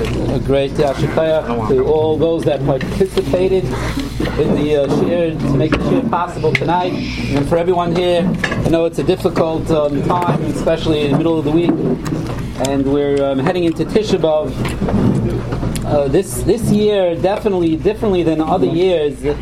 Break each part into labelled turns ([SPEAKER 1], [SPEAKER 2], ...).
[SPEAKER 1] A great Yashikaya to all those that participated in the shir to make the shir possible tonight, and for everyone here. I know it's a difficult time, especially in the middle of the week, and we're heading into Tisha B'Av. This year, definitely differently than other years, the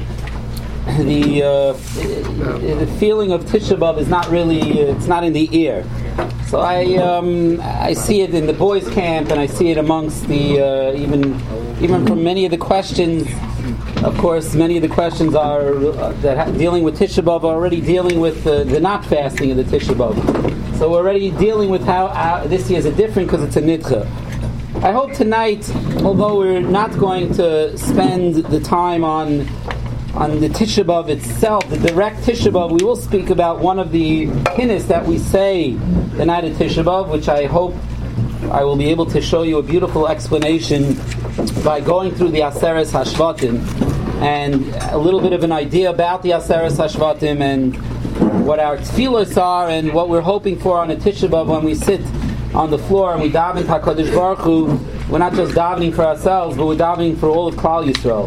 [SPEAKER 1] feeling of Tisha B'Av is not really, it's not in the ear. So I see it in the boys' camp, and I see it amongst the even from many of the questions. Of course, many of the questions are dealing with Tisha B'Av, already dealing with the not fasting of the Tisha B'Av. So we're already dealing with how this year is different because it's a nidcha. I hope tonight, although we're not going to spend the time on the Tisha B'Av itself, the direct Tisha B'Av, we will speak about one of the kinnis that we say the night of Tisha B'Av, which I hope I will be able to show you a beautiful explanation by going through the Aseres Hashvatim and a little bit of an idea about the Aseres Hashvatim and what our tefillos are and what we're hoping for on a Tisha B'Av when we sit on the floor and we daven HaKadosh Baruch Hu. We're not just davening for ourselves, but we're davening for all of Klal Yisrael.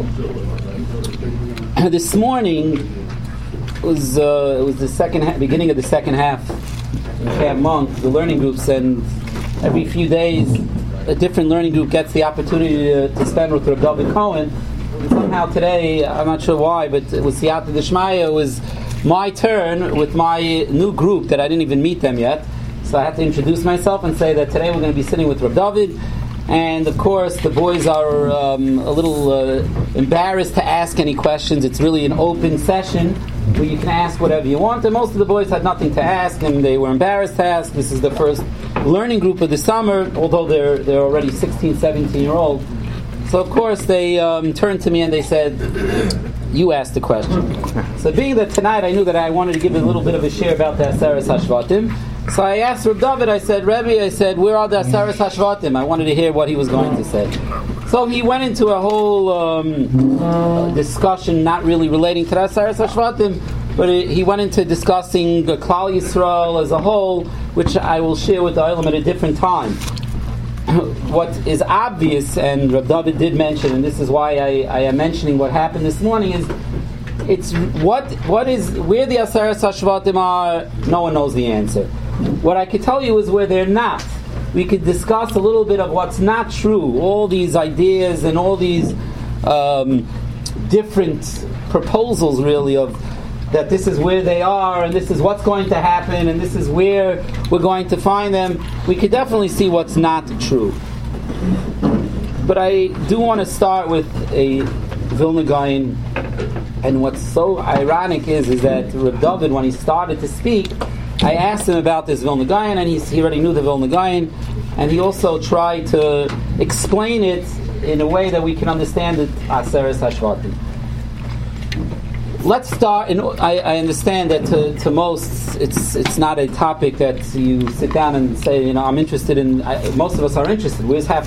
[SPEAKER 1] This morning was the beginning of the second half in Camp Monk, the learning groups, and every few days a different learning group gets the opportunity to spend with Reb David Cohen. And somehow today, I'm not sure why, but it was Siyata D'Shmaya, it was my turn with my new group that I didn't even meet them yet. So I had to introduce myself and say that today we're going to be sitting with Reb David. And of course, the boys are a little embarrassed to ask any questions. It's really an open session where you can ask whatever you want. And most of the boys had nothing to ask, and they were embarrassed to ask. This is the first learning group of the summer, although they're already 16, 17-year-old. So of course, they turned to me and they said, "You asked the question." So being that tonight I knew that I wanted to give a little bit of a share about the Aseres Hashvatim, so I asked Reb David, I said, "Rebbe, where are the Aseres Hashvatim?" I wanted to hear what he was going to say. So he went into a whole discussion, not really relating to the Aseres Hashvatim, but he went into discussing Klal Yisrael as a whole, which I will share with the Olam at a different time. What is obvious, and Reb David did mention, and this is why I am mentioning what happened this morning, is it's where the Aseres Hashvatim are, no one knows the answer. What I could tell you is where they're not. We could discuss a little bit of what's not true, all these ideas and all these different proposals really of that this is where they are and this is what's going to happen and this is where we're going to find them. We could definitely see what's not true. But I do want to start with a Vilna Gaon, and what's so ironic is that Reb David, when he started to speak, I asked him about this Vilna Gaon, and he already knew the Vilna Gaon, and he also tried to explain it in a way that we can understand it, Aseres Hashvatim. Let's start, and I understand that to most, it's not a topic that you sit down and say, I'm interested in. Most of us are interested.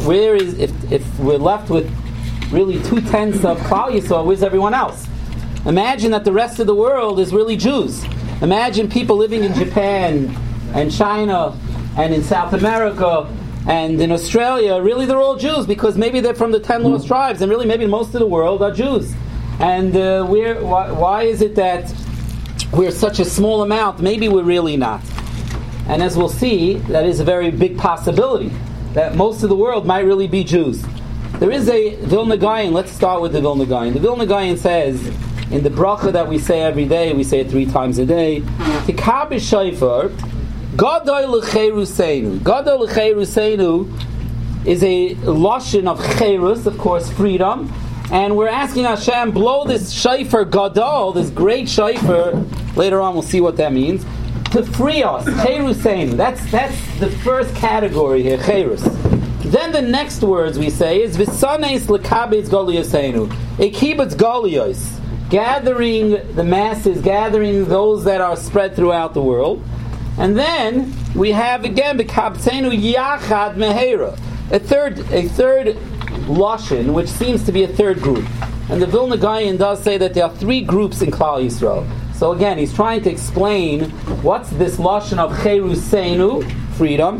[SPEAKER 1] If we're left with really 2/10 of Klal Yisrael, where's everyone else? Imagine that the rest of the world is really Jews. Imagine people living in Japan and China and in South America and in Australia. Really, they're all Jews because maybe they're from the 10 lost tribes, and really maybe most of the world are Jews. And why is it that we're such a small amount? Maybe we're really not. And as we'll see, that is a very big possibility that most of the world might really be Jews. There is a Vilna Gaon. Let's start with the Vilna Gaon. The Vilna Gaon says, in the bracha that we say every day, we say it 3 times a day, Tikar b'shofar, Gadol l'cheiruseinu. Gadol l'cheiruseinu is a lashon of cherus, of course, freedom. And we're asking Hashem, blow this shofar gadol, this great shofar, later on we'll see what that means, to free us. Cheruseinu. That's the first category here, cherus. Then the next words we say is V'sanes l'kabetz goliyoseinu. A kibbutz goliyos. Gathering the masses, gathering those that are spread throughout the world. And then we have again B'kabtzenu yachad mehera. A third lashon, which seems to be a third group. And the Vilna Gaon does say that there are 3 groups in Klal Yisrael. So again, he's trying to explain what's this lashon of cheruseinu, freedom,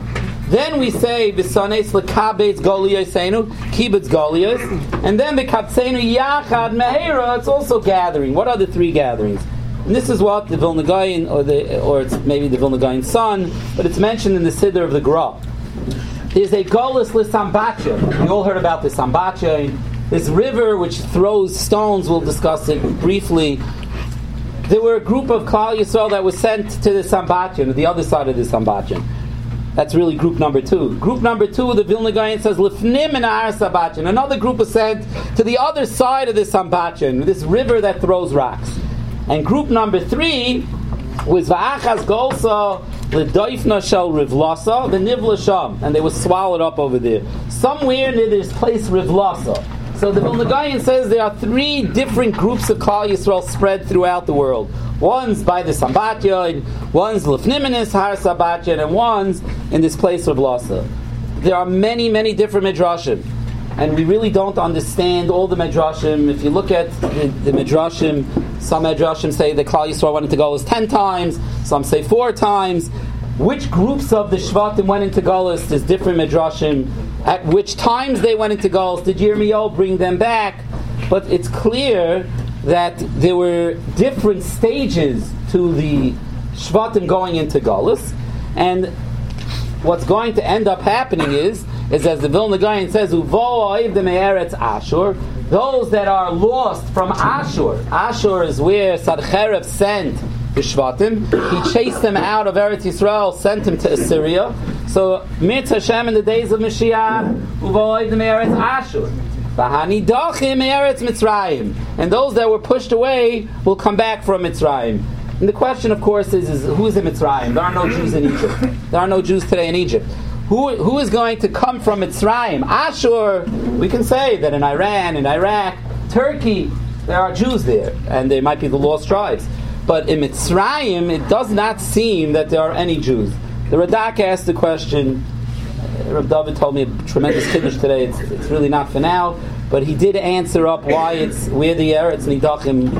[SPEAKER 1] Then we say V'sanes l'kabetz goliyosenu, kibutz goliyos, and then v'kabtzenu yachad mehera. It's also gathering. What are the three gatherings? And this is what the Vilna Gaon, or it's maybe the Vilna Gaon's son, but it's mentioned in the Siddur of the Gra. There's a golus l'sambatya. We all heard about the sambatya. This river which throws stones. We'll discuss it briefly. There were a group of Klal Yisrael that was sent to the sambatya, to the other side of the sambatya. That's really group number 2. Group number 2, the Vilna Gaon says, Lifnim and Ar Sambatyan. Another group was sent to the other side of the Sambatyan, this river that throws rocks. And group number 3 was Va'achaz Golsa L'Doifna Shel Rivlasa V'Nivla Sham. And they were swallowed up over there. Somewhere near this place Rivlasa. So the Vilna Gaon says there are 3 different groups of Klal Yisrael spread throughout the world. One's by the Sambatya, one's Lefniminis Har Sambatya, and one's in this place of Lasa. There are many, many different Midrashim, and we really don't understand all the Midrashim. If you look at the Midrashim, some Midrashim say that Klal Yisrael went into Golus 10 times, some say 4 times. Which groups of the Shvatim went into Golus? There's different Midrashim. At which times they went into Golus? Did Yirmiyahu bring them back? But it's clear that there were different stages to the Shvatim going into Golus, and what's going to end up happening is as the Vilna Gaon says, Uvo oiv de me'eretz Ashur, those that are lost from Ashur. Ashur is where Sancherev sent the Shvatim. He chased them out of Eretz Yisrael, sent them to Assyria. So Mitz Hashem in the days of Mashiach, Uvo oiv de me'eretz Ashur. And those that were pushed away will come back from Mitzrayim. And the question, of course, is who's in Mitzrayim? There are no Jews in Egypt. There are no Jews today in Egypt. Who is going to come from Mitzrayim? Ashur, we can say that in Iran, in Iraq, Turkey, there are Jews there, and they might be the lost tribes. But in Mitzrayim, it does not seem that there are any Jews. The Radak asked the question. Rav David told me a tremendous kiddush today. It's really not for now, but he did answer up why it's where the Eretz Nidachim,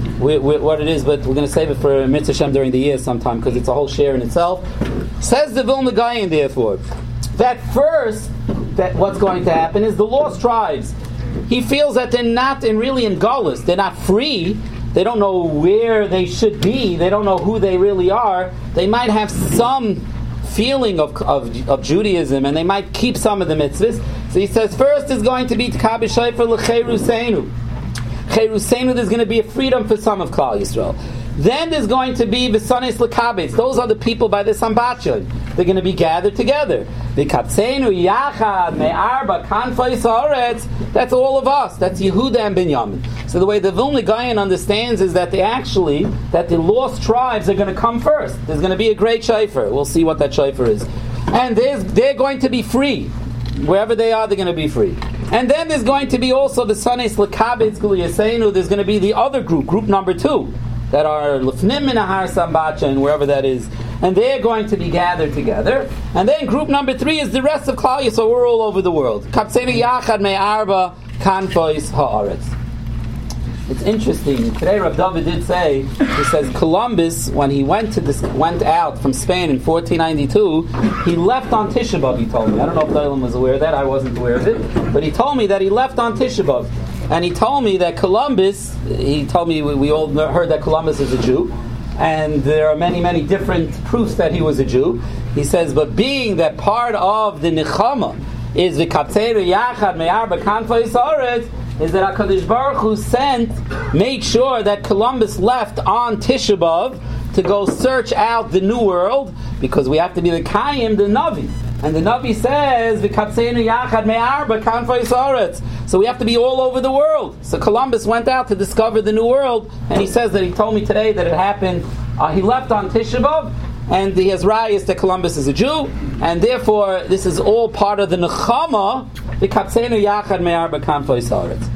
[SPEAKER 1] what it is. But we're going to save it for Mitzvah Shem during the year sometime because it's a whole share in itself. Says the Vilna Gaon, therefore, that first, that what's going to happen is the lost tribes. He feels that they're not really in Golus. They're not free. They don't know where they should be. They don't know who they really are. They might have some feeling of Judaism, and they might keep some of the mitzvahs. So he says, first is going to be Tkabi Shayfer L'Cheirusenu. Cheirusenu, there's going to be a freedom for some of Klal Yisrael. Then there's going to be V'sanes L'Kabetz. Those are the people by the Sambatya. They're going to be gathered together. V'katzenu Yachad Me'arba Kanfais Haaretz. That's all of us. That's Yehuda and Binyamin. So the way the Vilna Gaon understands is that that the lost tribes are going to come first. There's going to be a great shayfer. We'll see what that shayfer is. And they're going to be free. Wherever they are, they're going to be free. And then there's going to be also the Sanes L'Kabetz Guliyasenu. There's going to be the other group number 2, that are Lefnim Minahar Sambatcha and wherever that is. And they're going to be gathered together. And then group number 3 is the rest of Klal Yisrael. So we're all over the world. Kapseinu Yachad Me'arba Kanfois Haaretz. It's interesting. Today Rav David did say, he says Columbus, when he went out from Spain in 1492, he left on Tisha B'Av, he told me. I don't know if Dailam was aware of that. I wasn't aware of it. But he told me that he left on Tisha B'Av. And he told me that Columbus, we all heard that Columbus is a Jew, and there are many, many different proofs that he was a Jew. He says, but being that part of the Nechama is the Kapteiru Yachad Me'arba Kanfais Haaretz, is that HaKadosh Baruch Hu made sure that Columbus left on Tisha B'Av to go search out the New World, because we have to be the Kayim, the Navi. And the Navi says, V'katzenu Yachad Me'arba Kanfais Haaretz. So we have to be all over the world. So Columbus went out to discover the New World, and he says that he told me today that it happened, he left on Tisha B'Av, and he has rayas that Columbus is a Jew, and therefore this is all part of the Nechama, V'katzenu Yachad Me'arba Kanfais Haaretz.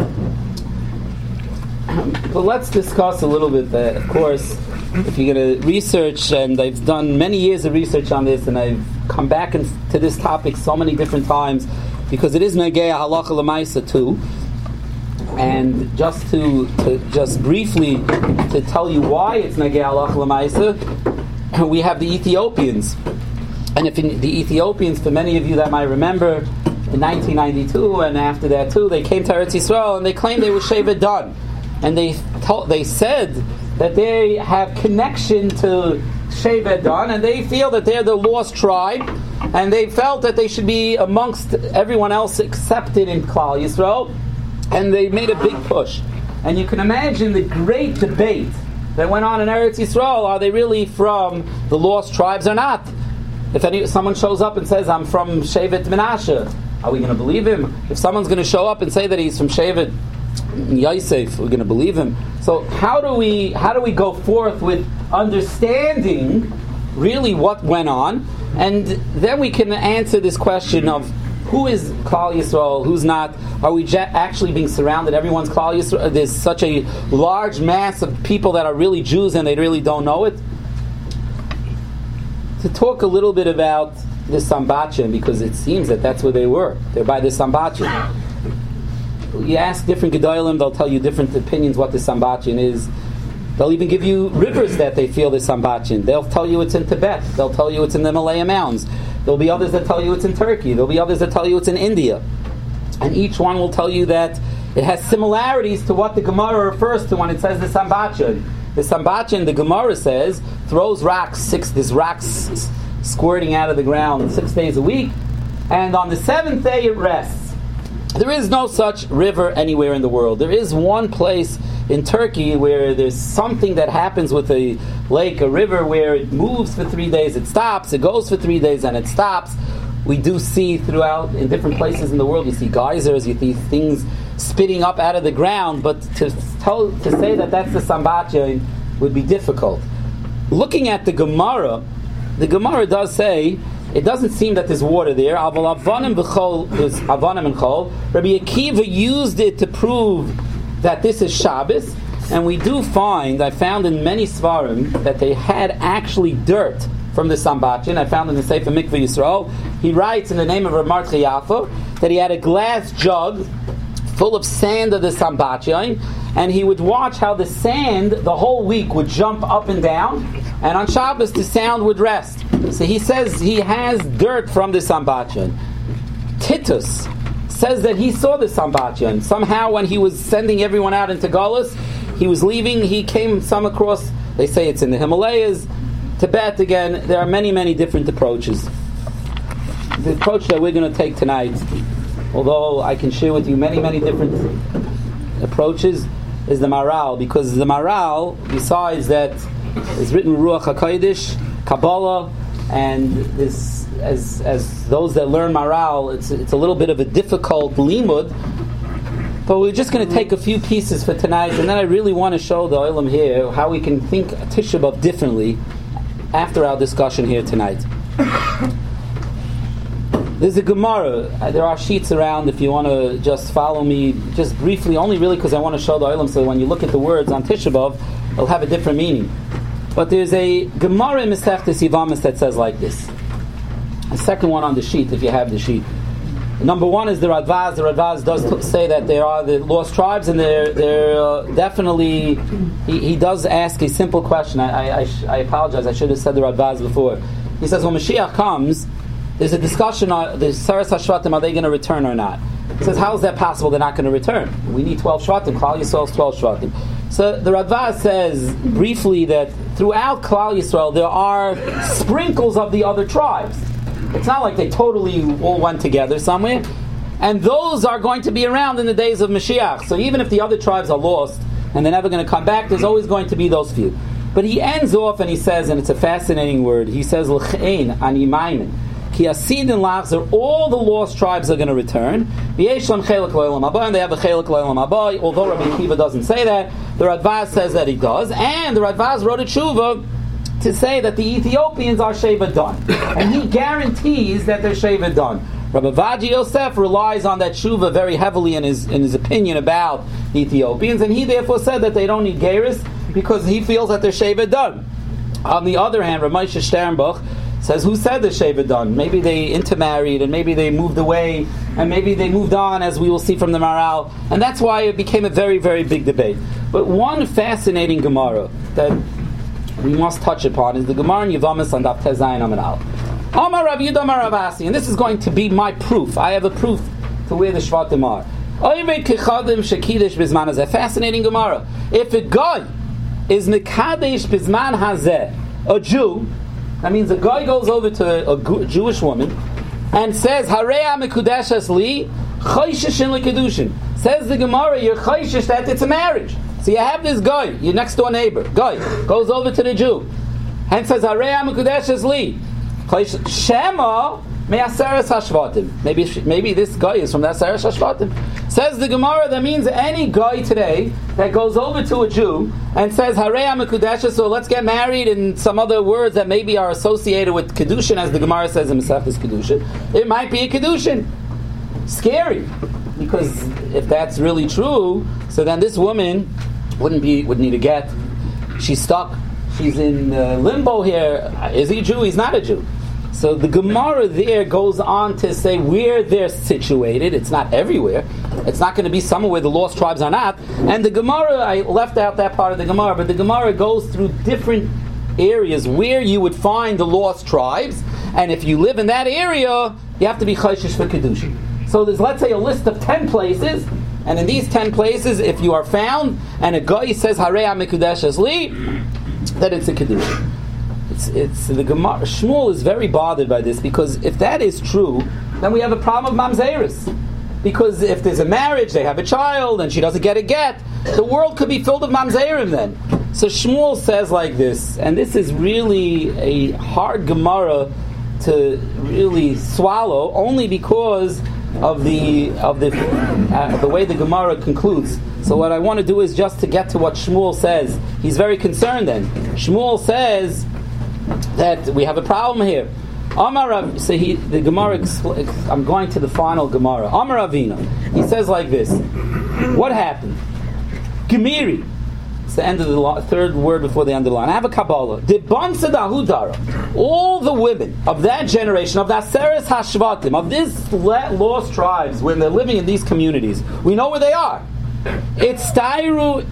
[SPEAKER 1] But let's discuss a little bit that, of course, if you're going to research, and I've done many years of research on this, and I've come back to this topic so many different times, because it is Negei Halacha L'Maisa too. And just to briefly to tell you why it's Negei Halacha L'Maisa, we have the Ethiopians. And if the Ethiopians, for many of you that might remember, in 1992 and after that too, they came to Eretz Yisrael and they claimed they were Shevet Dan. And they said that they have connection to Shevet Dan, and they feel that they're the lost tribe, and they felt that they should be amongst everyone else accepted in Klal Yisrael, and they made a big push. And you can imagine the great debate that went on in Eretz Yisrael: are they really from the lost tribes or not? If someone shows up and says, "I'm from Shevet Menashe," are we going to believe him? If someone's going to show up and say that he's from Shevet Yosef, we're going to believe him. So how do we go forth with understanding really what went on, and then we can answer this question of who is Klal Yisrael, who's not? Are we actually being surrounded? Everyone's Klal Yisrael. There's such a large mass of people that are really Jews and they really don't know it. To talk a little bit about the Sambatyon, because it seems that that's where they were. They're by the Sambatyon. You ask different Gedolim, they'll tell you different opinions what the Sambatyon is. They'll even give you rivers that they feel the Sambatyon. They'll tell you it's in Tibet. They'll tell you it's in the Himalaya Mountains. There'll be others that tell you it's in Turkey. There'll be others that tell you it's in India. And each one will tell you that it has similarities to what the Gemara refers to when it says the Sambatyon. The Sambatyon, the Gemara says, throws rocks, there's rocks squirting out of the ground 6 days a week, and on the seventh day it rests. There is no such river anywhere in the world. There is one place in Turkey where there's something that happens with a lake, a river, where it moves for 3 days, it stops, it goes for 3 days, and it stops. We do see throughout, in different places in the world, you see geysers, you see things spitting up out of the ground, but to say that that's the Sambatyon would be difficult. Looking at the Gemara does say, it doesn't seem that there's water there. Aval avanim v'chol is avanim and chol. Rabbi Akiva used it to prove that this is Shabbos, and we do find, I found in many Svarim, that they had actually dirt from the Sambatyon. I found in the Sefer Mikveh Yisrael, he writes in the name of Rav Mordechai Yafo that he had a glass jug full of sand of the Sambatyon, and he would watch how the sand the whole week would jump up and down, and on Shabbos the sound would rest. So he says he has dirt from the Sambatyon. Titus says that he saw the Sambatyon. Somehow when he was sending everyone out into Galus, he was leaving, he came some across, they say it's in the Himalayas, Tibet again. There are many, many different approaches. The approach that we're going to take tonight, although I can share with you many, many different approaches, is the Maral, because the Maral, besides that, is written Ruach HaKodesh, Kabbalah, and this, as those that learn Maral, it's a little bit of a difficult limud, but we're just going to take a few pieces for tonight, and then I really want to show the Olam here how we can think Tisha B'Av differently after our discussion here tonight. There's a Gemara. There are sheets around if you want to just follow me, just briefly, only really because I want to show the Olam, so when you look at the words on Tisha B'Av, it'll have a different meaning. But there's a Gemara in Masechtas Yevamos that says like this. The second one on the sheet, if you have the sheet. Number one is the Radvaz. The Radvaz does say that there are the lost tribes, and they're definitely. He does ask a simple question. I apologize. I should have said the Radvaz before. He says when Mashiach comes, there's a discussion on the Saras HaShvatim. Are they going to return or not? He says, how is that possible? They're not going to return. We need 12 Shvatim. Klal Yisrael's 12 Shvatim. So the Radvaz says briefly that throughout Klal Yisrael there are sprinkles of the other tribes. It's not like they totally all went together somewhere. And those are going to be around in the days of Mashiach. So even if the other tribes are lost and they're never going to come back, there's always going to be those few. But he ends off and he says, and it's a fascinating word, he says, L'chein ani maimin. Ki asid and lachzer, all the lost tribes are going to return. V'yeshlam chelik lo'elam haba, and they have a chelik lo'elam haba. Although Rabbi Akiva doesn't say that, the Radvaz says that he does. And the Radvaz wrote a tshuva to say that the Ethiopians are Shevet Dan. And he guarantees that they're Shevet Dan. Rabbi Vaji Yosef relies on that tshuva very heavily in his opinion about the Ethiopians, and he therefore said that they don't need Geirus because he feels that they're Shevet Dan. On the other hand, Rav Moshe Sternbuch says, who said they're Shevet Dan? Maybe they intermarried, and maybe they moved away, and maybe they moved on, as we will see from the Maral, and that's why it became a very, very big debate. But one fascinating Gemara that we must touch upon is the Gemara in Yevamos on Daf Tez Zayin Amud Aleph. Amar Rav Yehuda Amar Rav Asi, and this is going to be my proof. I have a proof to where the Shvatim are. Fascinating Gemara. If a guy is Mekadesh Bizman Hazeh, a Jew, that means a guy goes over to a Jewish woman and says, Hareya Mekudeshes Li, Chayshishin L'Kedushin. Says the Gemara, you're Chayshish that it's a marriage. So you have this guy, your next door neighbor, guy, goes over to the Jew and says, Hareya Mekudeshes Li, Shema Me'aseres HaShvatim. Maybe this guy is from the Aseres HaShvatim. Says the Gemara, that means any guy today that goes over to a Jew and says, Hareya Mekudeshes, so let's get married, and some other words that maybe are associated with Kedushin, as the Gemara says in Masechtas Kedushin, it might be a Kedushin. Scary. Because if that's really true, so then this woman would need a get. She's stuck. She's in limbo here. Is he a Jew? He's not a Jew. So the Gemara there goes on to say where they're situated. It's not everywhere. It's not going to be somewhere where the lost tribes are not. And the Gemara, I left out that part of the Gemara, but the Gemara goes through different areas where you would find the lost tribes. And if you live in that area, you have to be chayshish for Kedushin. So there's, let's say, a list of 10 places. And in these 10 places, if you are found, and a guy says, Hareya Mekudeshes Li, then it's a Kedushin. It's the Gemara. Shmuel is very bothered by this, because if that is true, then we have a problem of mamzeris. Because if there's a marriage, they have a child, and she doesn't get a get, the world could be filled with mamzerim then. So Shmuel says like this, and this is really a hard Gemara to really swallow, only because of the way the Gemara concludes. So what I want to do is just to get to what Shmuel says. He's very concerned then. Shmuel says that we have a problem here. The Gemara, I'm going to the final Gemara. Amar Avina. He says like this. What happened? Gemiri. It's the end of the third word before the end of the line. I have a Kabbalah. All the women of that generation, of the Aseres HaShvatim, of these lost tribes, when they're living in these communities, we know where they are. It's Teruye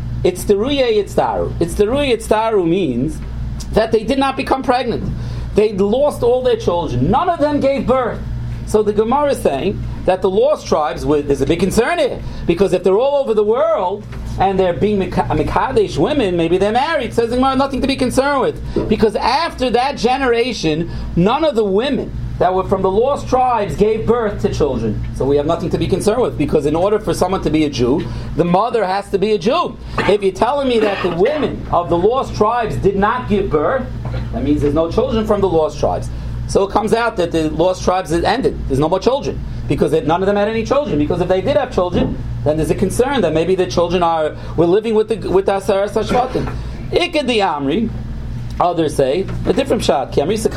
[SPEAKER 1] Yitztaru means that they did not become pregnant. They lost all their children. None of them gave birth. So the Gemara is saying that the lost tribes, there's a big concern here. Because if they're all over the world, and they're being Mekadesh women, maybe they're married. Says the Gemara, nothing to be concerned with. Because after that generation, none of the women that were from the lost tribes gave birth to children. So we have nothing to be concerned with, because in order for someone to be a Jew, the mother has to be a Jew. If you're telling me that the women of the lost tribes did not give birth, that means there's no children from the lost tribes. So it comes out that the lost tribes ended. There's no more children, because none of them had any children. Because if they did have children, then there's a concern that maybe the children were living with the Aseres HaShvatim. Ikad the Amri. Others say a different shot. He says,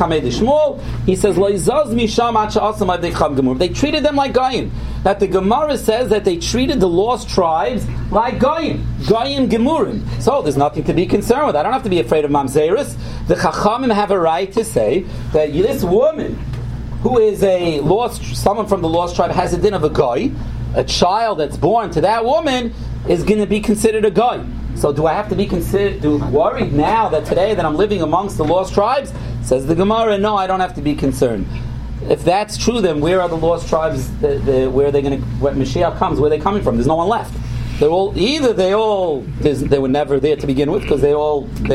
[SPEAKER 1] they treated them like Goyim. That the Gemara says that they treated the lost tribes like Goyim. Goyim Gemurim. So there's nothing to be concerned with. I don't have to be afraid of Mamzeris. The Chachamim have a right to say that this woman, who is someone from the lost tribe, has a din of a Goy. A child that's born to that woman is going to be considered a Goy. So do I have to be worried now that today that I'm living amongst the lost tribes? Says the Gemara, no, I don't have to be concerned. If that's true, then where are the lost tribes? Where are they going to? When Mashiach comes, where are they coming from? There's no one left. They were never there to begin with, because the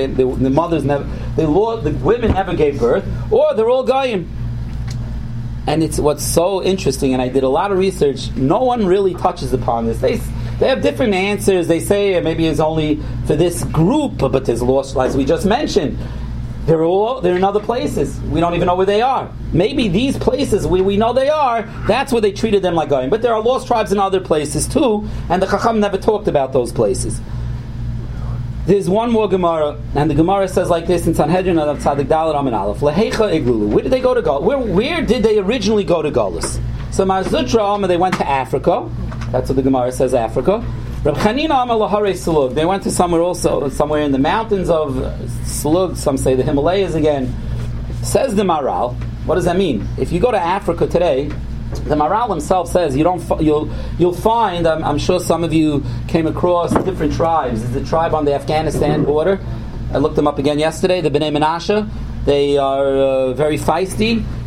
[SPEAKER 1] women never gave birth, or they're all Goyim. And it's what's so interesting, and I did a lot of research. No one really touches upon this. They have different answers. They say maybe it's only for this group, but there's lost, as we just mentioned. They're in other places. We don't even know where they are. Maybe these places where we know they are, that's where they treated them like Goyim. But there are lost tribes in other places too, and the Chacham never talked about those places. There's one more Gemara, and the Gemara says like this in Sanhedrin of Tzadik Dalet Amin Aleph. Lehecha Iglulu. Where did they go to Galus? Where did they originally go to Galus? So Marzutra, they went to Africa. That's what the Gemara says, Africa. Reb Chanina Amar Lahare Sulug. They went to somewhere in the mountains of Sulug. Some say the Himalayas again. Says the Maral. What does that mean? If you go to Africa today, the Maral himself says you'll find. I'm sure some of you came across different tribes. There's a tribe on the Afghanistan border. I looked them up again yesterday. The Bnei Menashe. They are very feisty.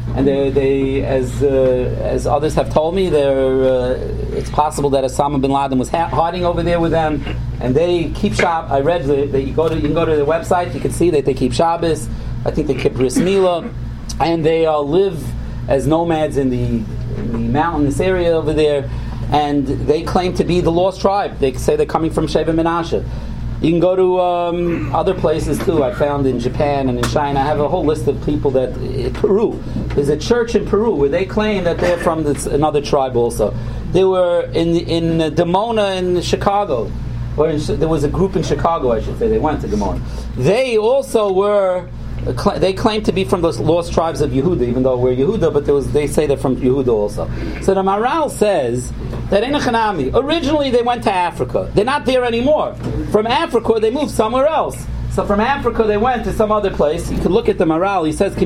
[SPEAKER 1] and they as others have told me, it's possible that Osama bin Laden was hiding over there with them, and they keep Shabbos. I read that you can go to their website, you can see that they keep Shabbos. I think they keep Bris Milah, and they live as nomads in the mountainous area over there, and they claim to be the lost tribe. They say they're coming from Sheva Menashe. You can go to other places too. I found in Japan and in China. I have a whole list of people that in Peru. There's a church in Peru where they claim that they're from another tribe also. They were in Dimona in Chicago. There was a group in Chicago, I should say. They went to Dimona. They also were. They claim to be from those lost tribes of Yehuda, even though we're Yehuda, but they say they're from Yehuda also. So the Maharal says that in Hanami, originally they went to Africa. They're not there anymore. From Africa, they moved somewhere else. So from Africa, they went to some other place. You can look at the Maharal. He says,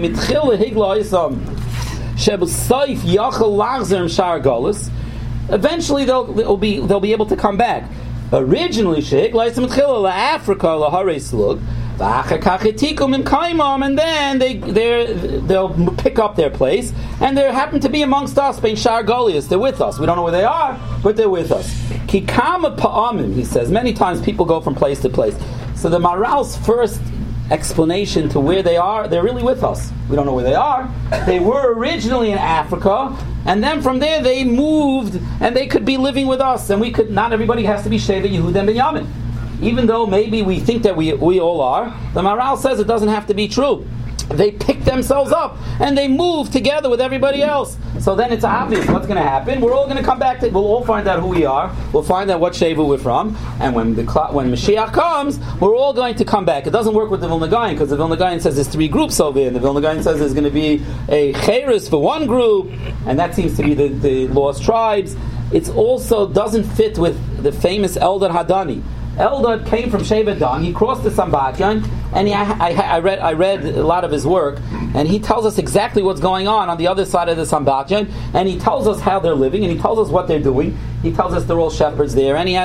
[SPEAKER 1] eventually they'll be able to come back. Originally, Africa, and then they'll pick up their place, and they happen to be amongst us. They're with us. We don't know where they are, but they're with us. Kikama pa'amim, he says. Many times people go from place to place. So the Maharal's first explanation to where they are, they're really with us. We don't know where they are. They were originally in Africa, and then from there they moved, and they could be living with us. And we could. Not everybody has to be Sheva Yehuda and Binyamin. Even though maybe we think that we all are, the Maharal says it doesn't have to be true. They pick themselves up and they move together with everybody else. So then it's obvious what's going to happen. We're all going to come back to. We'll all find out who we are. We'll find out what Sheva we're from. And when Mashiach comes, we're all going to come back. It doesn't work with the Vilna Gaon, because the Vilna Gaon says there's 3 groups over here. And the Vilna Gaon says there's going to be a Cheres for one group, and that seems to be the lost tribes. It also doesn't fit with the famous Eldad Hadani. Eldad came from Sheva Dan. He crossed the Sambatyon, and I read a lot of his work, and he tells us exactly what's going on the other side of the Sambatyon, and he tells us how they're living, and he tells us what they're doing. He tells us they're all shepherds there, and he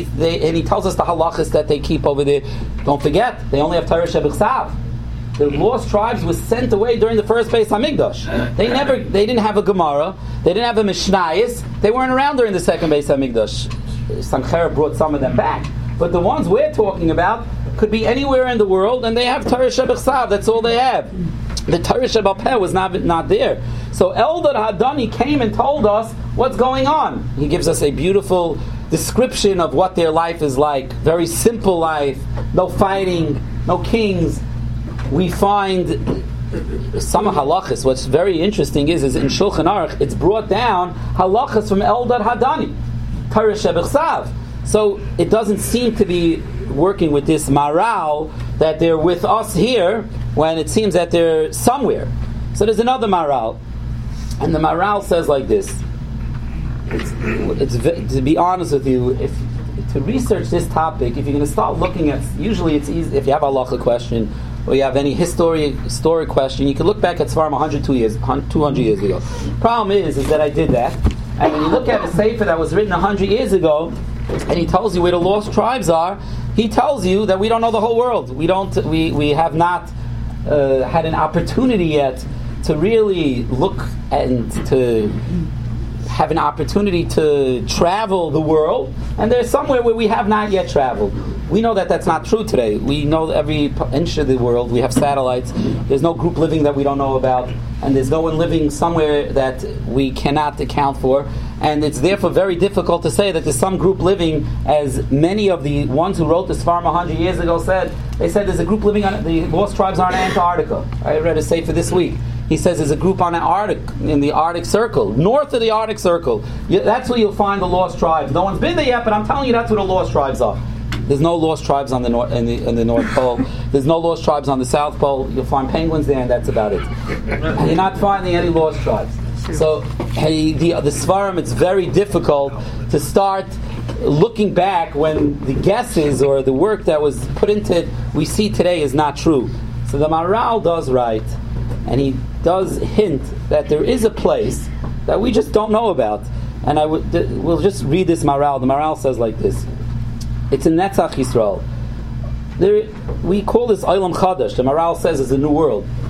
[SPEAKER 1] tells us the halachas that they keep over there. Don't forget, they only have Torah Shebechsav. The lost tribes were sent away during the first Beis Hamikdash. They didn't have a Gemara, they didn't have a Mishnayos, they weren't around during the second Beis Hamikdash. Sanchera brought some of them back. But the ones we're talking about could be anywhere in the world, and they have Torah Shebechsav. That's all they have. The Torah Shebal Peh was not there. So Eldad Hadani came and told us what's going on. He gives us a beautiful description of what their life is like. Very simple life. No fighting. No kings. We find some halachas. What's very interesting is in Shulchan Aruch, it's brought down halachas from Eldad Hadani. Torah Shebechsav. So it doesn't seem to be working with this Maharal that they're with us here when it seems that they're somewhere. So there's another Maharal, and the Maharal says like this. It's to be honest with you, to research this topic, if you're going to start looking at, usually it's easy if you have a halacha question or you have any historic question, you can look back at Svarim 200 years ago. Problem is that I did that, and when you look at a sefer that was written 100 years ago, and he tells you where the lost tribes are, he tells you that we don't know the whole world. We have not had an opportunity yet to really look and to have an opportunity to travel the world, and there's somewhere where we have not yet traveled. We know that that's not true today. We know every inch of the world. We have satellites. There's no group living that we don't know about, and there's no one living somewhere that we cannot account for. And it's therefore very difficult to say that there's some group living, as many of the ones who wrote this Svarim 100 years ago said. They said there's a group living on the lost tribes are in Antarctica. I read a sefer this week. He says there's a group on the Arctic, in the Arctic Circle, north of the Arctic Circle. That's where you'll find the lost tribes. No one's been there yet, but I'm telling you that's where the lost tribes are. There's no lost tribes on the north in the North Pole. There's no lost tribes on the South Pole. You'll find penguins there, and that's about it. You're not finding any lost tribes. So the Svarim, it's very difficult to start looking back when the guesses or the work that was put into it we see today is not true. So the Maharal does write, and he does hint that there is a place that we just don't know about. And we'll just read this Maharal. The Maharal says like this. It's in Netzach Yisrael. We call this Olam Chadash. The Maharal says it's a new world.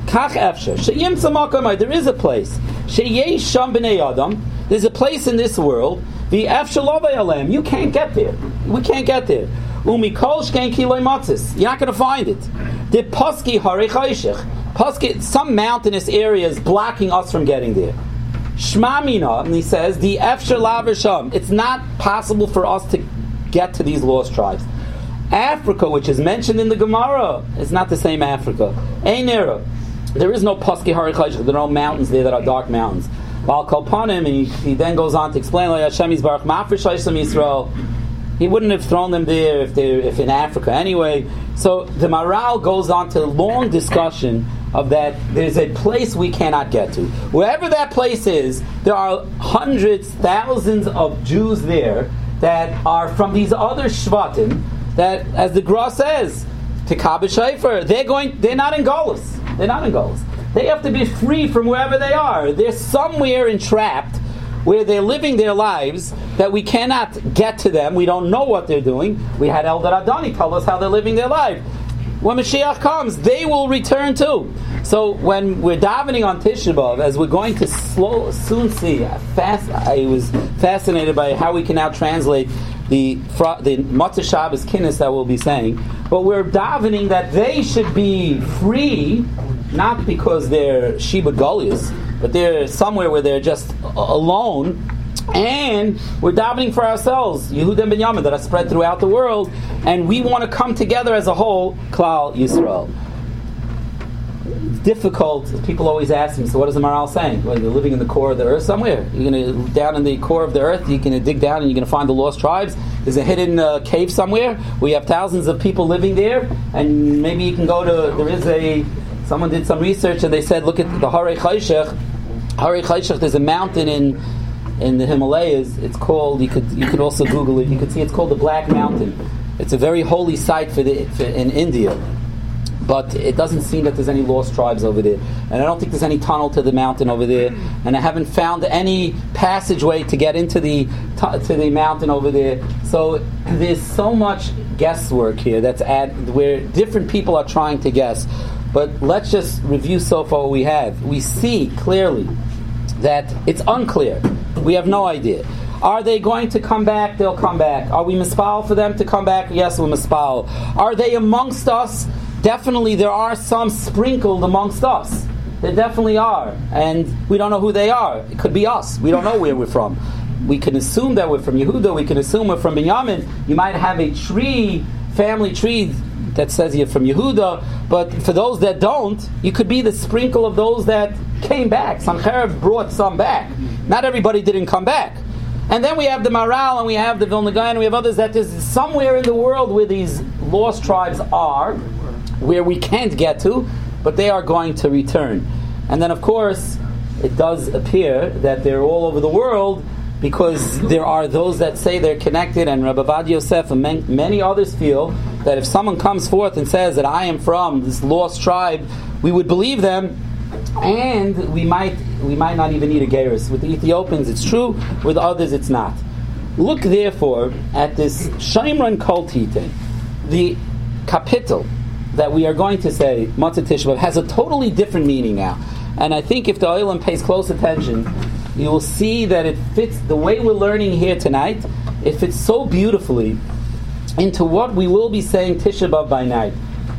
[SPEAKER 1] Kach efsher sheyimtza makom. There is a place. Sheyesh sham b'nei adam. There's a place in this world. The efsher lo v'yalem. You can't get there. We can't get there. Umi kol shkein ki lo matzis. You're not going to find it. The paski harei chayshich. Paski, some mountainous areas blocking us from getting there. Shmamina, and he says, the efsher laver sham. It's not possible for us to get to these lost tribes. Africa, which is mentioned in the Gemara, is not the same Africa. Einera. There is no Paski Hari Chayshich. There are no mountains there that are dark mountains. While Kalpanim, he then goes on to explain, like Hashem Yisbarach Ma'afrish Shayshim Yisrael. He wouldn't have thrown them there if in Africa anyway. So the Maral goes on to a long discussion of that there's a place we cannot get to. Wherever that place is, there are hundreds, thousands of Jews there that are from these other Shvatim that, as the Gra says, Tikab Shayfer, they're not in Golus. They're not in Golus. They have to be free from wherever they are. They're somewhere entrapped where they're living their lives that we cannot get to them. We don't know what they're doing. We had Eldar Adani tell us how they're living their life. When Mashiach comes, they will return too. So when we're davening on Tisha B'Av, as we're going to soon see, I was fascinated by how we can now translate the Matzah Shabbos Kinnis that we'll be saying. But we're davening that they should be free, not because they're Sheba Goliath, but they're somewhere where they're just alone. And we're davening for ourselves, Yehuda and Binyamin, that are spread throughout the world, and we want to come together as a whole, Klal Yisrael. It's difficult. People always ask me, so what is the Maral saying? Well, you're living in the core of the earth somewhere. You're going to, down in the core of the earth, you're going to dig down and you're going to find the lost tribes. There's a hidden cave somewhere. We have thousands of people living there, and maybe you can go to, someone did some research and they said, look at the Harei Chayshich. Harei Chayshich, there's a mountain in the Himalayas. It's called, you could also Google it, you could see it's called the Black Mountain. It's a very holy site in India. But it doesn't seem that there's any lost tribes over there. And I don't think there's any tunnel to the mountain over there. And I haven't found any passageway to get into the mountain over there. So there's so much guesswork here where different people are trying to guess. But let's just review so far what we have. We see clearly that it's unclear. We have no idea. Are they going to come back? They'll come back. Are we mispal for them to come back? Yes, we're mispal. Are they amongst us? Definitely there are some sprinkled amongst us. There definitely are. And we don't know who they are. It could be us. We don't know where we're from. We can assume that we're from Yehuda. We can assume we're from Binyamin. You might have a family tree that says you're from Yehuda. But for those that don't, you could be the sprinkle of those that came back. Sancherev brought some back. Not everybody didn't come back. And then we have the Maral, and we have the Vilna Gaon, and we have others that there's somewhere in the world where these lost tribes are, where we can't get to, but they are going to return. And then, of course, it does appear that they're all over the world, because there are those that say they're connected, and Rabbi Ovadia Yosef and many others feel that if someone comes forth and says that I am from this lost tribe, we would believe them, and we might not even need a gerus. With the Ethiopians it's true, with others it's not. Look therefore at this Shaimran Kol Tite. The kapitel that we are going to say, Matzah Tisha B'Av, has a totally different meaning now. And I think if the Olam pays close attention, you will see that it fits, the way we're learning here tonight, it fits so beautifully into what we will be saying Tisha B'Av by night.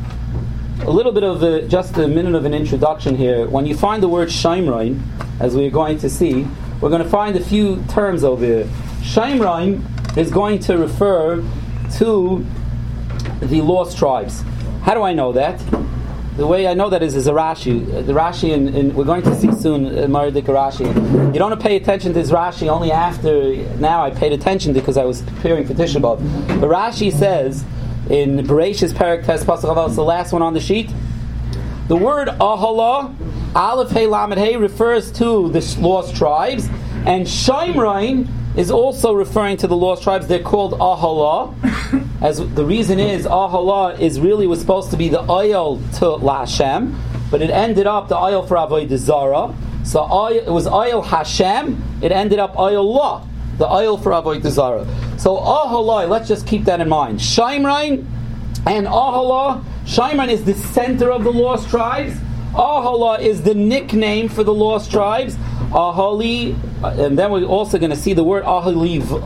[SPEAKER 1] A little bit of just a minute of an introduction here. When you find the word Shaimrain, as we're going to see, we're going to find a few terms over here. Shaimrain is going to refer to the lost tribes. How do I know that? The way I know that is a Rashi. The Rashi, and we're going to see soon, Maridik Rashi. You don't pay attention to this Rashi only after, now I paid attention because I was preparing for Tisha B'Av. The Rashi says, in Bereshis Perek Tes Pasuk Chavav, it's the last one on the sheet, the word Ahala, Aleph Hey Lamed Hey, refers to the lost tribes, and Shaimrain is also referring to the lost tribes. They're called Ahala. As the reason is, Ahala was supposed to be the oil to La Hashem, but it ended up the oil for Avodah Zarah. So it was oil Hashem, it ended up oil La, the oil for Avodah Zarah. So Ahala, let's just keep that in mind. Shaimrain and Ahala. Shaimrain is the center of the lost tribes. Ahala is the nickname for the lost tribes. Ahali, and then we're also going to see the word Ahaliva.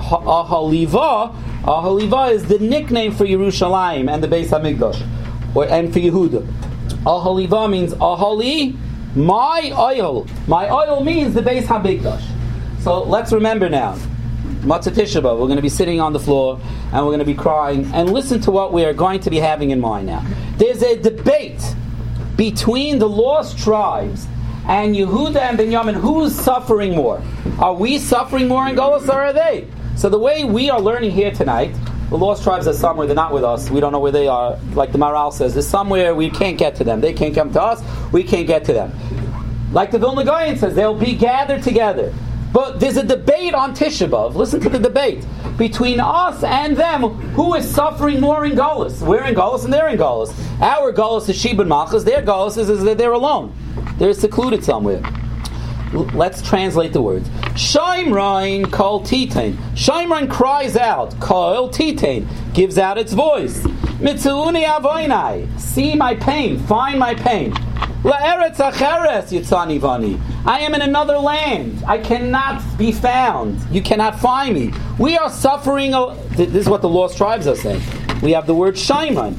[SPEAKER 1] Ahaliva is the nickname for Yerushalayim and the Beis Hamikdash, and for Yehuda. Ahaliva means Ahali, my oil. My oil means the Beis Hamikdash. So let's remember now. Matzah Tisha B'Av, we're going to be sitting on the floor and we're going to be crying, and listen to what we are going to be having in mind now. There's a debate between the lost tribes and Yehuda and Binyamin. Who's suffering more? Are we suffering more in Golus, or are they? So the way we are learning here tonight, the lost tribes are somewhere, they're not with us, we don't know where they are. Like the Maral says, there's somewhere we can't get to them. They can't come to us, we can't get to them. Like the Vilna Gaon says, they'll be gathered together. But there's a debate on Tisha B'Av. Listen to the debate between us and them. Who is suffering more in Golus? We're in Golus and they're in Golus. Our Golus is Shibud Malchus. Their Golus is that they're alone. They're secluded somewhere. Let's translate the words. Shaimrain kol titain. Shaimrain cries out. Kol titain gives out its voice. Mitzuuni avoinai. See my pain. Find my pain. La'eretz acheres yitzani vani. I am in another land. I cannot be found. You cannot find me. We are suffering. This is what the lost tribes are saying. We have the word Shaiman.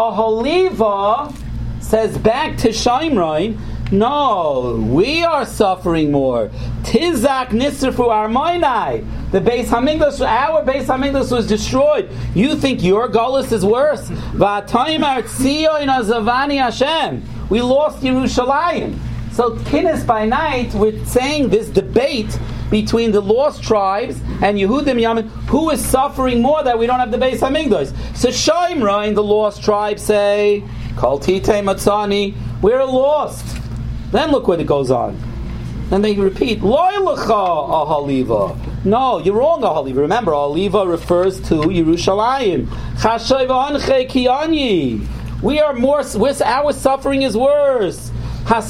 [SPEAKER 1] Aholiva says back to Shaimrain, no, we are suffering more. Tizak nisrafu armoinai. The Beis Hamikdash, our Beis Hamikdash was destroyed. You think your Golus is worse? V'ataymar tzion azavani Hashem. We lost Yerushalayim. So Kinnis by night, we're saying this debate between the lost tribes and Yehudim Yamin, who is suffering more that we don't have the Beis Hamikdash. So Shaimra and the lost tribes say, Kol Titei Matzani, we're lost. Then look what it goes on. Then they repeat, Loi Lecha Ahaliva. No, you're wrong, Ahaliva. Remember, Ahaliva refers to Yerushalayim. Chashay v'anchei kiyanyi. We are more. Our suffering is worse. We're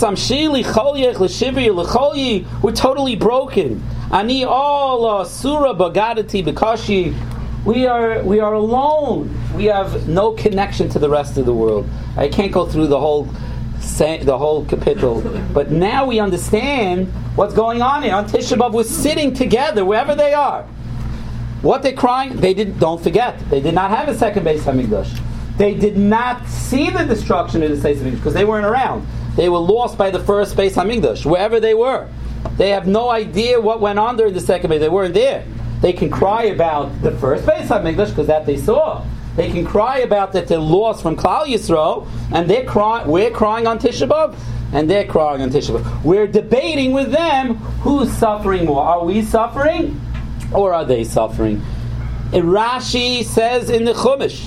[SPEAKER 1] totally broken. Ani all surah bagadati bekashi. We are alone. We have no connection to the rest of the world. I can't go through the whole capital, but now we understand what's going on here. On Tisha B'Av, we're sitting together wherever they are. What they're crying, don't forget, they did not have a second Beis Hamikdash. They did not see the destruction of the Beis Hamikdash because they weren't around. They were lost by the first Beis Hamikdash, wherever they were. They have no idea what went on during the second Beis. They weren't there. They can cry about the first Beis Hamikdash because that they saw. They can cry about that they're lost from Klal Yisrael, and we're crying on Tisha B'Av, and they're crying on Tisha B'Av. We're debating with them who's suffering more. Are we suffering, or are they suffering? Rashi says in the Chumash,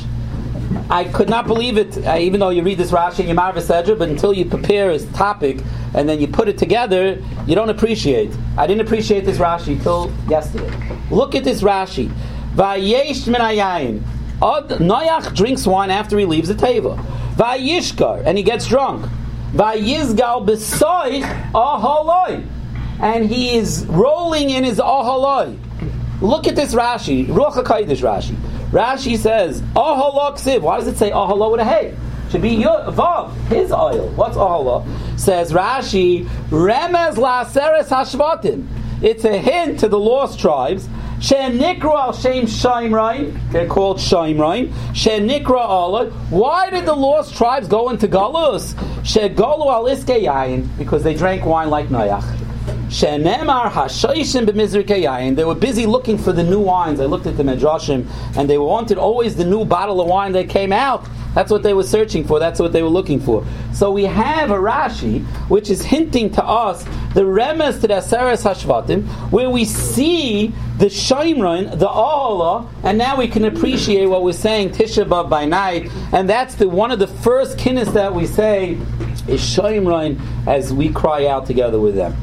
[SPEAKER 1] I could not believe it, even though you read this Rashi in Yemar V'Sedra, but until you prepare his topic and then you put it together, you don't appreciate. I didn't appreciate this Rashi till yesterday. Look at this Rashi. Vayesh min hayayin. Noach drinks wine after he leaves the teva. Vayishkar, and he gets drunk. Vayizgal b'soich ahaloi, and he is rolling in his ahaloi. Look at this Rashi, Ruach HaKodesh Rashi. Rashi says, Ahala ksiv. Why does it say Ahala with a hey? It should be Vav, his oil. What's Ahala? Says Rashi, Remez la'aseres hashvatim. It's a hint to the lost tribes. She'nikra al shem Shaimrain. They're called Shaimrain. She'nikra Allah. Why did the lost tribes go into Galus? She'golu al iskei yayin. Because they drank wine like Noach. She'nemar hashayishim b'mizrikei yayin. They were busy looking for the new wines. I looked at the Midrashim, and they wanted always the new bottle of wine that came out. That's what they were searching for. That's what they were looking for. So we have a Rashi which is hinting to us the remes to the Aseres Hashvatim, where we see the Shaimron, the Ahala, and now we can appreciate what we're saying Tisha B'Av by night. And that's one of the first kinnis that we say is Shaimron as we cry out together with them.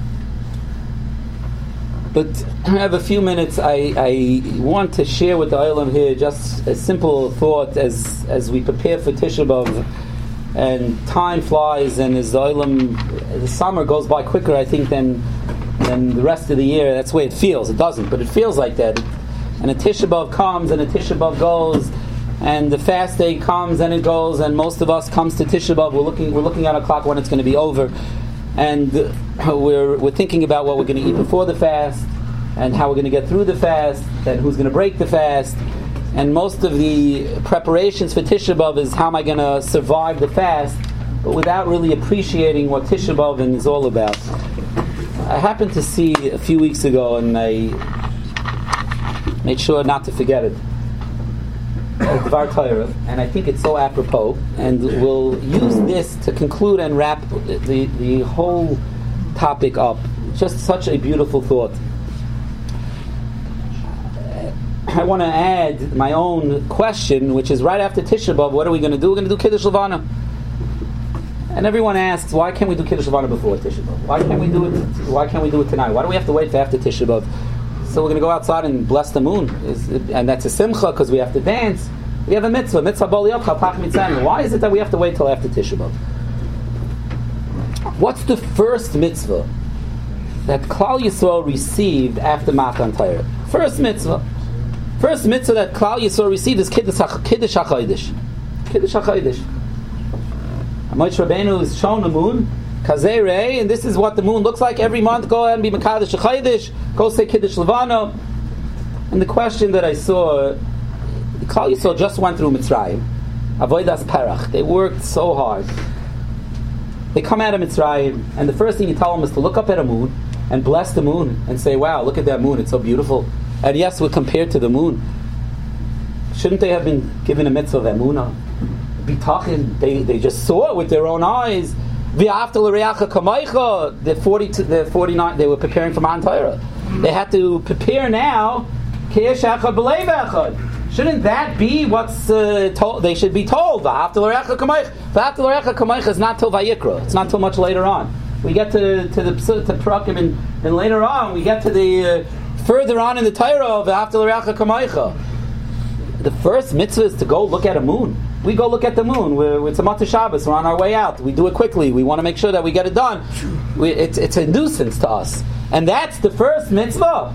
[SPEAKER 1] But I have a few minutes. I want to share with the Olam here just a simple thought as we prepare for Tisha B'Av, and time flies, and as the Olam, the summer goes by quicker, I think, than the rest of the year. That's the way it feels. It doesn't, but it feels like that. And a Tisha B'Av comes and a Tisha B'Av goes, and the fast day comes and it goes, and most of us comes to Tisha B'Av. We're looking at a clock when it's going to be over, and we're thinking about what we're going to eat before the fast, and how we're going to get through the fast, and who's going to break the fast. And most of the preparations for Tisha B'Av is how am I going to survive the fast, but without really appreciating what Tisha B'Av is all about. I happened to see a few weeks ago, and I made sure not to forget it, Dvar Torah, and I think it's so apropos, and we'll use this to conclude and wrap the whole topic up. Just such a beautiful thought. I want to add my own question, which is right after Tisha B'Av, what are we going to do? We're going to do Kiddush Levana. And everyone asks, why can't we do Kiddush Levana before Tisha B'Av? Why can't we do it tonight? Why do we have to wait for after Tisha B'Av? So we're going to go outside and bless the moon, and that's a simcha because we have to dance. We have a mitzvah bol yotcha pach mitzvah. Why is it that we have to wait till after Tisha B'Av? What's the first mitzvah that Klal Yisrael received after Matan Torah? First mitzvah that Klal Yisrael received is Kiddush HaChodesh. Kiddush HaChodesh. Moshe Rabbeinu is shown the moon, Kazei Rei, and this is what the moon looks like every month. Go ahead and be Mekadosh HaChodesh. Go say Kiddush Levana. And the question that I saw, Klal Yisrael just went through Mitzrayim, Avodas Perach. They worked so hard. They come out of Mitzrayim, and the first thing you tell them is to look up at a moon and bless the moon and say, "Wow, look at that moon! It's so beautiful." And yes, we're compared to the moon. Shouldn't they have been given a mitzvah of emunah? Bitachin, they just saw it with their own eyes. V'afta l'reacha kamaycha. They're 49. They were preparing for Matan Torah. They had to prepare now. Ke'eshachad b'lei v'echad. Shouldn't that be what's told? They should be told. V'afta l'reacha kamaycha. V'afta l'reacha kamaycha is not till Vayikra. It's not till much later on. We get to Prakim, and later on we get to the further on in the Torah of V'afta l'reacha kamaycha. The first mitzvah is to go look at a moon. We go look at the moon. It's a Matzah Shabbos. We're on our way out. We do it quickly. We want to make sure that we get it done. It's a nuisance to us. And that's the first mitzvah.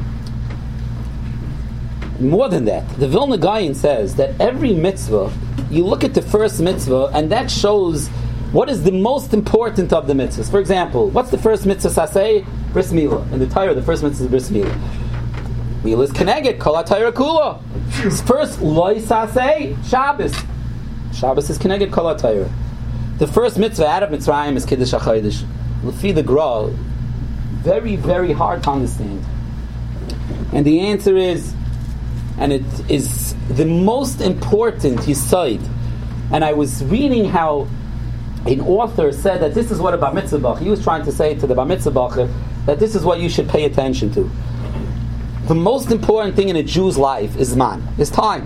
[SPEAKER 1] More than that, the Vilna Gaon says that every mitzvah, you look at the first mitzvah, and that shows what is the most important of the mitzvahs. For example, what's the first mitzvah saseh? Bris Milah. In the Torah, the first mitzvah is Bris Milah. Milah is Keneged, Kol HaTorah Kula. First, Loi Saseh, Shabbos. Shabbos is Keneged Kol HaTorah. The first mitzvah out of Mitzrayim is Kiddush HaChodesh. Lefi the Gra, very, very hard to understand. And the answer is, and it is the most important Yesod. And I was reading how an author said that this is what a Bar Mitzvah Bach, he was trying to say to the Bar Mitzvah Bach that this is what you should pay attention to. The most important thing in a Jew's life is man, is time.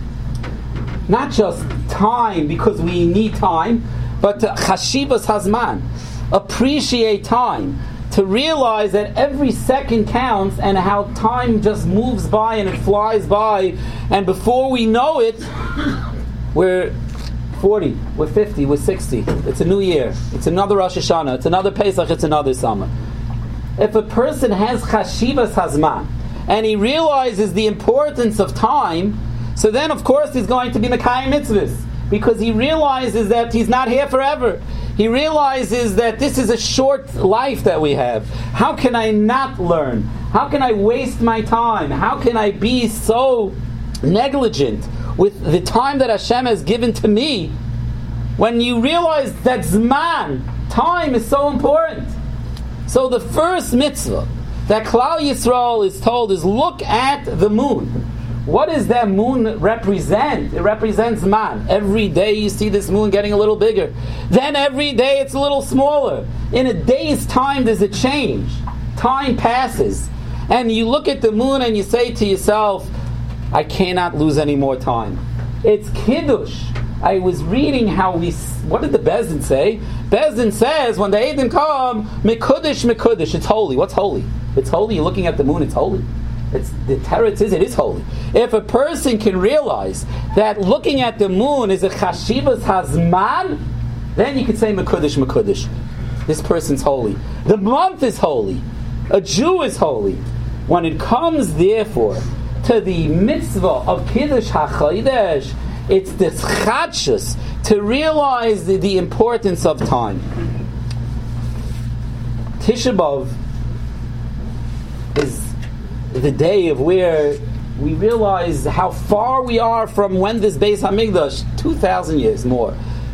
[SPEAKER 1] Not just time because we need time, but chashivas hazman. Appreciate time. To realize that every second counts and how time just moves by and it flies by, and before we know it, we're 40, we're 50, we're 60. It's a new year. It's another Rosh Hashanah. It's another Pesach. It's another summer. If a person has chashivas hazman, and he realizes the importance of time, so then of course he's going to be Mekayim mitzvahs, because he realizes that he's not here forever. He realizes that this is a short life that we have. How can I not learn? How can I waste my time? How can I be so negligent with the time that Hashem has given to me? When you realize that Zman, time, is so important. So the first mitzvah that Klal Yisrael is told is look at the moon. What does that moon represent? It represents man. Every day you see this moon getting a little bigger. Then every day it's a little smaller. In a day's time there's a change. Time passes. And you look at the moon and you say to yourself, I cannot lose any more time. It's Kiddush. I was reading what did the Bezdin say? Bezdin says when the Eidim come, Mekudesh, Mekudesh. It's holy. What's holy? It's holy. You're looking at the moon, it's holy. It's the teretz is it is holy. If a person can realize that looking at the moon is a chashivas hazman, then you could say mekudesh, mekudesh. This person's holy. The month is holy. A Jew is holy. When it comes, therefore, to the mitzvah of Kiddush HaChodesh, It's this chadshus to realize the importance of time. Tisha B'Av is the day of where we realize how far we are from when this Beis Hamikdash, 2,000 years more,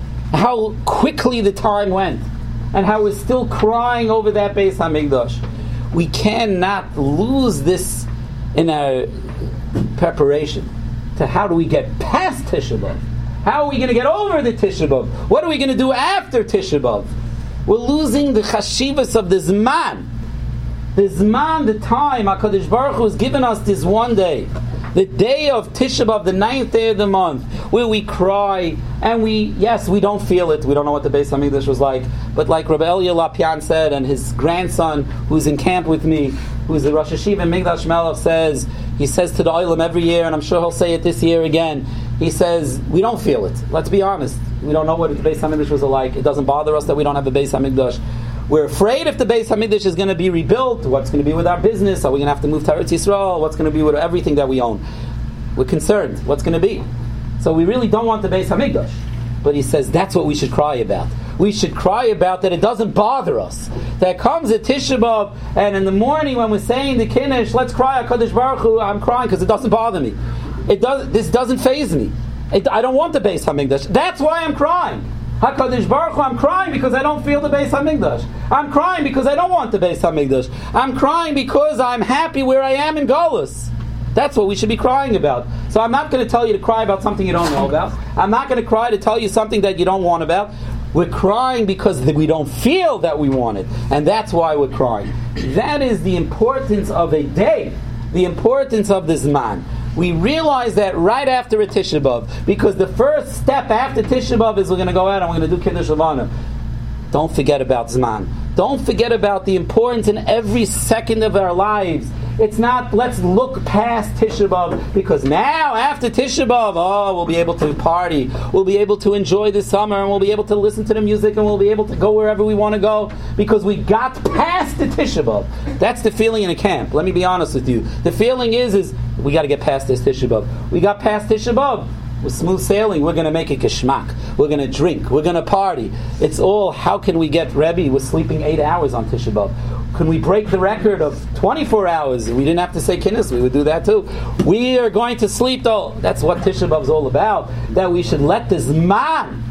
[SPEAKER 1] how quickly the time went, and how we're still crying over that Beis Hamikdash. We cannot lose this in our preparation to how do we get past Tisha B'Av? How are we going to get over the Tisha B'Av? What are we going to do after Tisha B'Av? We're losing the chashivas of the Zman. The Zman, the time, HaKadosh Baruch Hu has given us this one day. The day of Tisha B'Av, the 9th day of the month, where we cry, and we don't feel it. We don't know what the Beis Hamikdash was like. But like Rabbi Elia Lapian said, and his grandson, who's in camp with me, who's the Rosh Hashiva in Migdash Melech, he says to the Olam every year, and I'm sure he'll say it this year again, he says, we don't feel it. Let's be honest. We don't know what the Beis Hamikdash was like. It doesn't bother us that we don't have a Beis Hamikdash. We're afraid if the Beis Hamikdash is going to be rebuilt, what's going to be with our business? Are we going to have to move to Eretz Yisrael? What's going to be with everything that we own? We're concerned. What's going to be? So we really don't want the Beis Hamikdash. But he says that's what we should cry about. We should cry about that it doesn't bother us. That comes at Tisha B'Av, and in the morning when we're saying the Kiddush, let's cry HaKadosh Baruch Hu, I'm crying because it doesn't bother me. This doesn't faze me. I don't want the Beis Hamikdash. That's why I'm crying. HaKadosh Baruch Hu, I'm crying because I don't feel the Beis Hamikdash. I'm crying because I don't want the Beis Hamikdash. I'm crying because I'm happy where I am in Golus. That's what we should be crying about. So I'm not going to tell you to cry about something you don't know about. I'm not going to cry to tell you something that you don't want about. We're crying because we don't feel that we want it. And that's why we're crying. That is the importance of a day. The importance of this man. We realize that right after a Tisha B'Av, because the first step after Tisha B'Av is we're going to go out and we're going to do Kiddush Levana. Don't forget about Zman. Don't forget about the importance in every second of our lives. It's not, let's look past Tisha B'Av, because now, after Tisha B'Av, we'll be able to party, we'll be able to enjoy the summer, and we'll be able to listen to the music, and we'll be able to go wherever we want to go, because we got past the Tisha B'Av. That's the feeling in a camp. Let me be honest with you. The feeling is we got to get past this Tisha B'Av. We got past Tisha B'Av. With smooth sailing, we're going to make a geschmack. We're going to drink. We're going to party. It's all, how can we get Rebbe was sleeping 8 hours on Tisha B'Av? Can we break the record of 24 hours? We didn't have to say kinnis. We would do that too. We are going to sleep though. That's what Tisha B'Av is all about. That we should let the Zman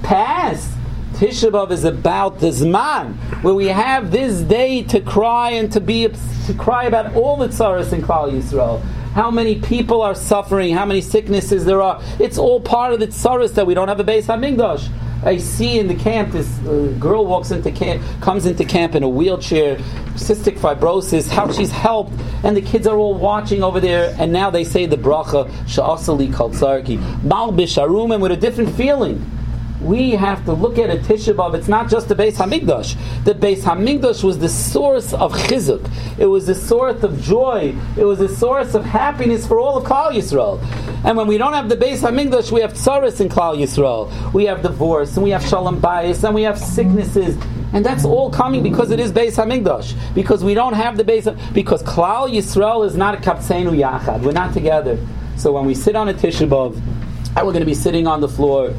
[SPEAKER 1] pass. Tisha B'Av is about the Zman, where we have this day to cry and to cry about all the tzaras in Klal Yisrael. How many people are suffering, how many sicknesses there are. It's all part of the tzaras that we don't have a Beis Hamikdash. I see in the camp, this girl comes into camp in a wheelchair, cystic fibrosis, how she's helped, and the kids are all watching over there, and now they say the bracha, Sha'asali Kal Tzarki, Malbish Arum, with a different feeling. We have to look at a Tisha B'Av. It's not just the Beis Hamikdash. The Beis Hamikdash was the source of chizuk. It was the source of joy. It was the source of happiness for all of Klal Yisrael. And when we don't have the Beis Hamikdash, we have tzaras in Klal Yisrael. We have divorce, and we have shalom bayis, and we have sicknesses. And that's all coming because it is Beis Hamikdash. Because we don't have the Beis because Klal Yisrael is not a kapseinu yachad. We're not together. So when we sit on a Tisha B'Av, and we're going to be sitting on the floor,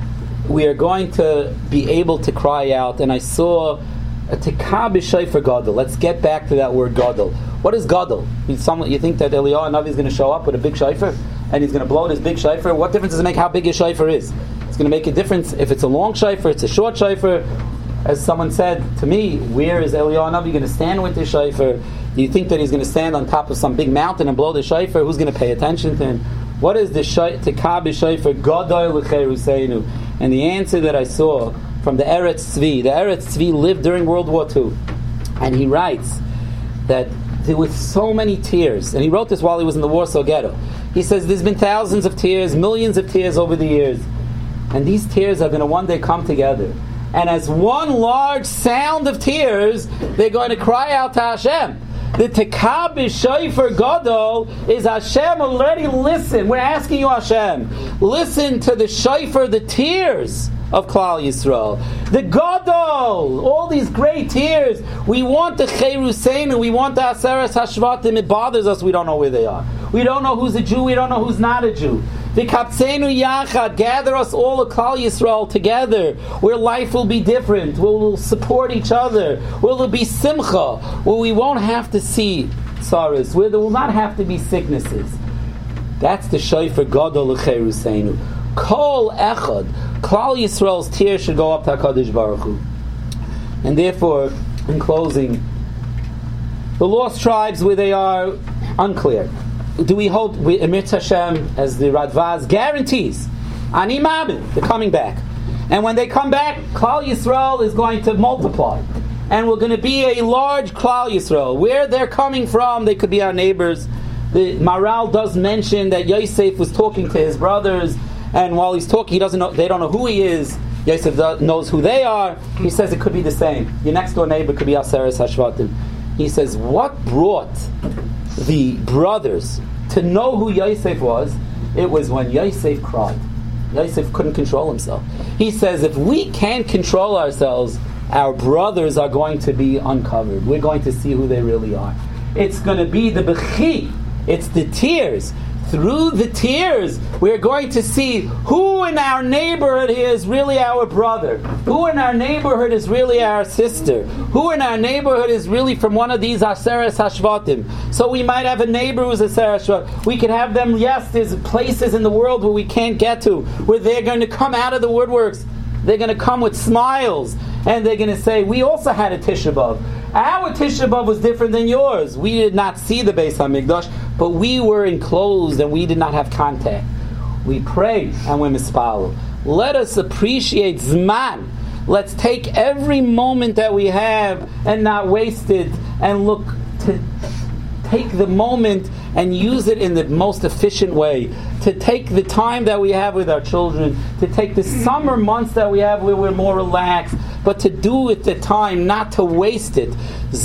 [SPEAKER 1] we are going to be able to cry out. And I saw a tekah b'shofar gadol. Let's get back to that word gadol. What is gadol? You think that Eliyahu Navi is going to show up with a big shofar and he's going to blow his big shofar? What difference does it make how big his shofar is? It's going to make a difference if it's a long shofar, it's a short shofar. As someone said to me, where is Eliyahu Navi going to stand with this shofar? Do you think that he's going to stand on top of some big mountain and blow the shofar? Who's going to pay attention to him? What is the tekah b'shofar gadol l'cheruseinu? And the answer that I saw from the Eretz Tzvi lived during World War II. And he writes that there were so many tears. And he wrote this while he was in the Warsaw Ghetto. He says there's been thousands of tears, millions of tears over the years. And these tears are going to one day come together. And as one large sound of tears, they're going to cry out to Hashem. The tekah b'shofar gadol is Hashem already listen. We're asking you, Hashem, listen to the shofar, the tears of Klal Yisrael. The gadol, all these great tears. We want the cheruseinu, we want the aseres hashvatim. It bothers us, we don't know where they are. We don't know who's a Jew. We don't know who's not a Jew. V'kaptzenu yachad, gather us all, Klal Yisrael, together, where life will be different, where we'll support each other, where there'll be simcha, where we won't have to see sorrows, where there will not have to be sicknesses. That's the shofar gadol l'cheruseinu. Kol echad, Klal Yisrael's tears should go up to HaKadosh Baruch Hu. And therefore, in closing, the lost tribes, where they are, unclear. Do we hope, Emet Hashem, as the Radvaz guarantees, Ani Mamin, they're coming back. And when they come back, Klal Yisrael is going to multiply. And we're going to be a large Klal Yisrael. Where they're coming from, they could be our neighbors. The Maral does mention that Yosef was talking to his brothers, and while he's talking, he doesn't know, they don't know who he is. Yosef knows who they are. He says it could be the same. Your next door neighbor could be Aseres Hashvatim. He says, what brought the brothers to know who Yosef was? It was when Yosef cried. Yosef couldn't control himself. He says, if we can't control ourselves, our brothers are going to be uncovered. We're going to see who they really are. It's going to be the bechi. It's the tears. Through the tears, we're going to see who in our neighborhood is really our brother, who in our neighborhood is really our sister, who in our neighborhood is really from one of these Aseres Hashvatim. So we might have a neighbor who's Aseres Hashvatim. We could have them, yes, there's places in the world where we can't get to, where they're going to come out of the woodworks. They're going to come with smiles, and they're going to say, we also had a Tisha B'Av. Our Tisha B'Av was different than yours. We did not see the Beis HaMikdash, but we were enclosed and we did not have contact. We pray and we're mispalel. Let us appreciate Zman. Let's take every moment that we have and not waste it, and look to take the moment and use it in the most efficient way. To take the time that we have with our children, to take the summer months that we have where we're more relaxed, but to do it the time, not to waste it.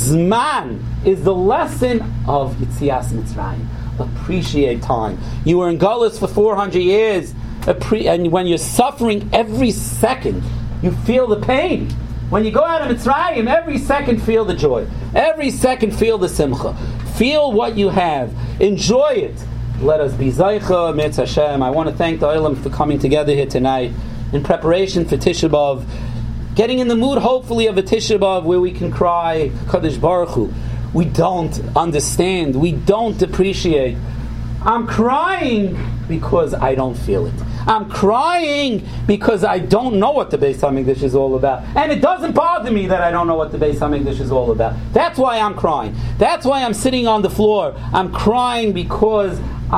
[SPEAKER 1] Zman is the lesson of Yitzias Mitzrayim. Appreciate time. You were in Galus for 400 years, and when you're suffering every second, you feel the pain. When you go out of Mitzrayim, every second feel the joy. Every second feel the simcha. Feel what you have. Enjoy it. Let us be Zaycha, Mitz Hashem. I want to thank the Olam for coming together here tonight in preparation for Tisha B'Av. Getting in the mood, hopefully, of a Tisha B'Av where we can cry, Kadosh Baruch Hu. We don't understand. We don't appreciate. I'm crying because I don't feel it. I'm crying because I don't know what the Beis HaMikdash is all about. And it doesn't bother me that I don't know what the Beis HaMikdash is all about. That's why I'm crying. That's why I'm sitting on the floor. I'm crying because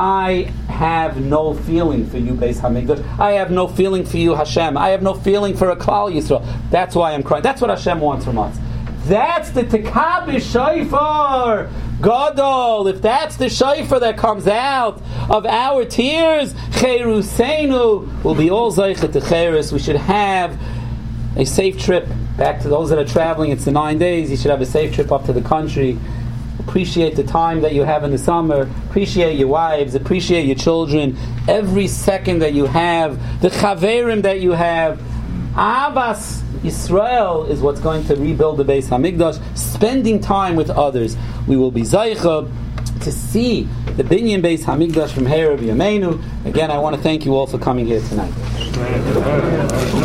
[SPEAKER 1] I have no feeling for you, Beis HaMikdash. I have no feeling for you, Hashem. I have no feeling for a Klal Yisrael. That's why I'm crying. That's what Hashem wants from us. That's the Tekabish Shofar Gadol. If that's the Shofar that comes out of our tears, Cheruseinu will be all Zeichet to Cheres. We should have a safe trip back to those that are traveling. It's the 9 days. You should have a safe trip up to the country. Appreciate the time that you have in the summer. Appreciate your wives. Appreciate your children. Every second that you have, the Chaverim that you have. Abbas Yisrael is what's going to rebuild the Beis HaMikdash. Spending time with others. We will be Zaycha to see the Binyan Beis HaMikdash from Herav Yameinu. Again, I want to thank you all for coming here tonight.